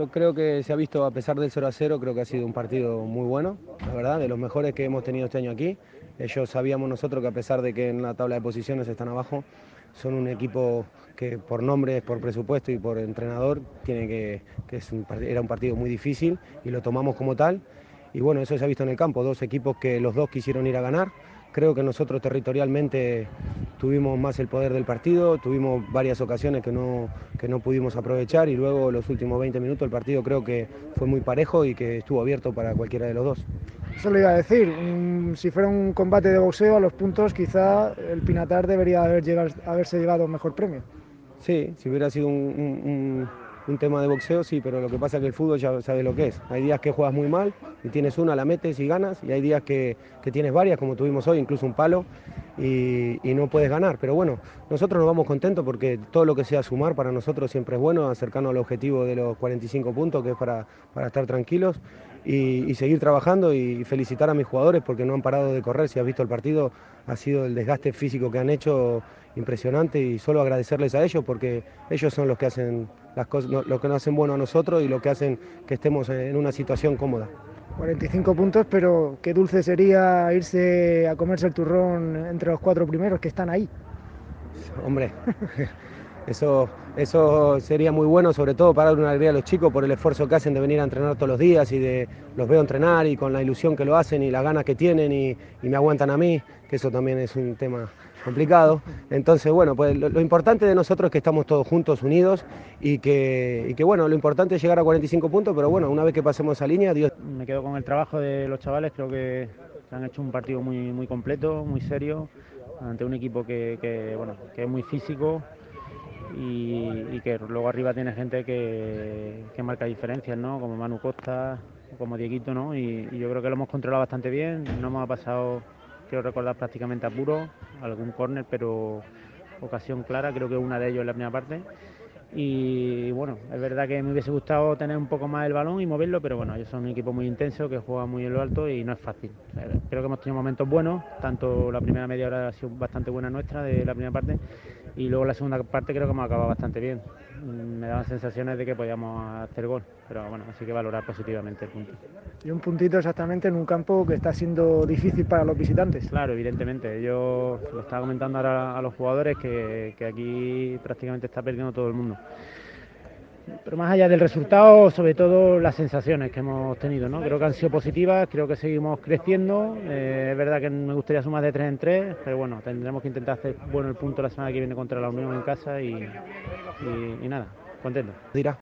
Yo creo que se ha visto, a pesar del 0-0, creo que ha sido un partido muy bueno, la verdad, de los mejores que hemos tenido este año aquí. Ellos sabíamos nosotros que a pesar de que en la tabla de posiciones están abajo, son un equipo que por nombres, por presupuesto y por entrenador tiene era un partido muy difícil y lo tomamos como tal. Y bueno, eso se ha visto en el campo, dos equipos que los dos quisieron ir a ganar. Creo que nosotros territorialmente tuvimos más el poder del partido, tuvimos varias ocasiones que no pudimos aprovechar y luego los últimos 20 minutos el partido creo que fue muy parejo y que estuvo abierto para cualquiera de los dos. Eso le iba a decir, si fuera un combate de boxeo a los puntos, quizá el Pinatar debería haberse llevado mejor premio. Sí, si hubiera sido un tema de boxeo, sí, pero lo que pasa es que el fútbol ya sabe lo que es. Hay días que juegas muy mal y tienes una, la metes y ganas, y hay días que tienes varias, como tuvimos hoy, incluso un palo, y no puedes ganar. Pero bueno, nosotros nos vamos contentos porque todo lo que sea sumar para nosotros siempre es bueno, acercarnos al objetivo de los 45 puntos, que es para estar tranquilos y seguir trabajando y felicitar a mis jugadores porque no han parado de correr. Si has visto el partido, ha sido el desgaste físico que han hecho impresionante y solo agradecerles a ellos porque ellos son los que hacen las cosas, lo que nos hacen bueno a nosotros y lo que hacen que estemos en una situación cómoda. 45 puntos, pero qué dulce sería irse a comerse el turrón entre los cuatro primeros que están ahí. Hombre, eso sería muy bueno, sobre todo para dar una alegría a los chicos por el esfuerzo que hacen de venir a entrenar todos los días y de los veo entrenar y con la ilusión que lo hacen y las ganas que tienen y me aguantan a mí, que eso también es un tema complicado. Entonces, bueno, pues lo importante de nosotros es que estamos todos juntos, unidos y que bueno, lo importante es llegar a 45 puntos, pero bueno, una vez que pasemos esa línea, Dios... Me quedo con el trabajo de los chavales, creo que han hecho un partido muy completo, muy serio, ante un equipo que es muy físico y que luego arriba tiene gente que marca diferencias, ¿no? Como Manu Costa, como Dieguito, ¿no? Y yo creo que lo hemos controlado bastante bien, no hemos pasado, quiero recordar, prácticamente apuros, algún córner, pero ocasión clara, creo que una de ellos en la primera parte. Y bueno, es verdad que me hubiese gustado tener un poco más el balón y moverlo, pero bueno, ellos son un equipo muy intenso que juega muy en lo alto y no es fácil. Creo que hemos tenido momentos buenos, tanto la primera media hora ha sido bastante buena nuestra de la primera parte y luego la segunda parte creo que hemos acabado bastante bien. Me daban sensaciones de que podíamos hacer gol, pero bueno, así que valorar positivamente el punto. Y un puntito exactamente en un campo que está siendo difícil para los visitantes. Claro, evidentemente. Yo lo estaba comentando ahora a los jugadores que aquí prácticamente está perdiendo todo el mundo. Pero más allá del resultado, sobre todo las sensaciones que hemos tenido, ¿no? Creo que han sido positivas, creo que seguimos creciendo. Es verdad que me gustaría sumar de 3 en 3, pero bueno, tendremos que intentar hacer bueno el punto la semana que viene contra la Unión en casa y nada, contento. Dirá.